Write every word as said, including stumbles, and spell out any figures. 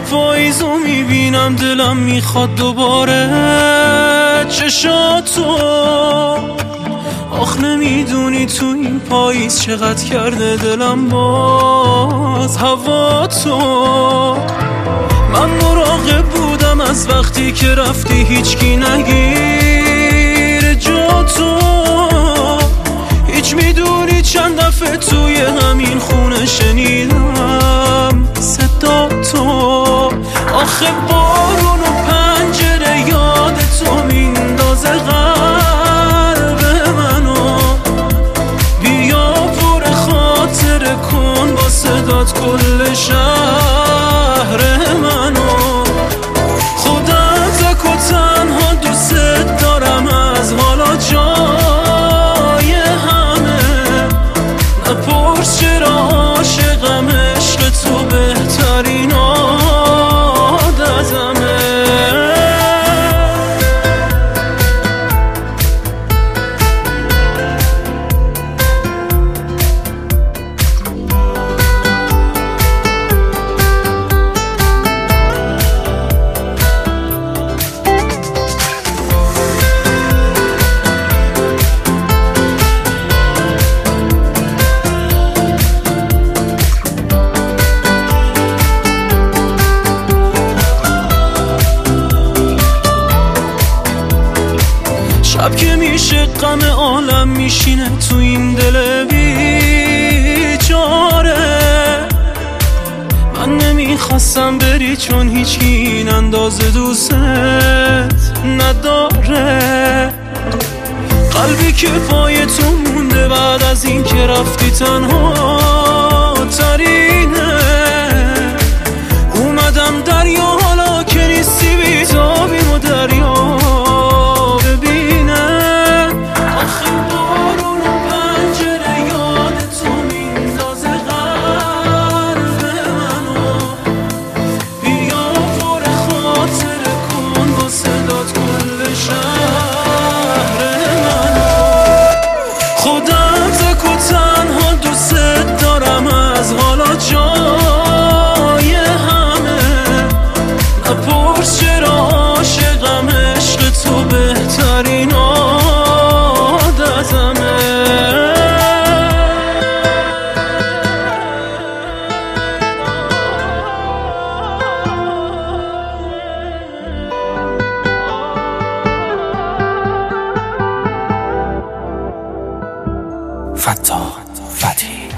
پاییزو میبینم دلم میخواد دوباره چشاتو. آخ نمیدونی تو این پاییز چقدر کرده دلم باز هوا تو. من مراقب بودم از وقتی که رفتی هیچکی نگیر جا تو. هیچ میدونی چند دفعه توی همین خونه شنیدم صدا تو. آخه بارون و پنجره یاد تو میندازه قلب منو. بیا پر خاطره کن با صدات کل شهر منو. خودت تک و تنها دوست دارم از حالا جای همه. نپرس چرا عاشقم عشق تو بهترین عادتمه. شب که میشه غم عالم میشینه تو این دل بیچاره. من نمیخواستم بری چون هیچکی این اندازه دوست نداره. قلبی که پای تو مونده بعد از این که رفتی تنها ترینه. اومدم دریا حالا که نیستی بیتابیم و دریا جای همه. نپرس چرا عاشقم عشق تو بهترین عادتمه. فتاح فتحی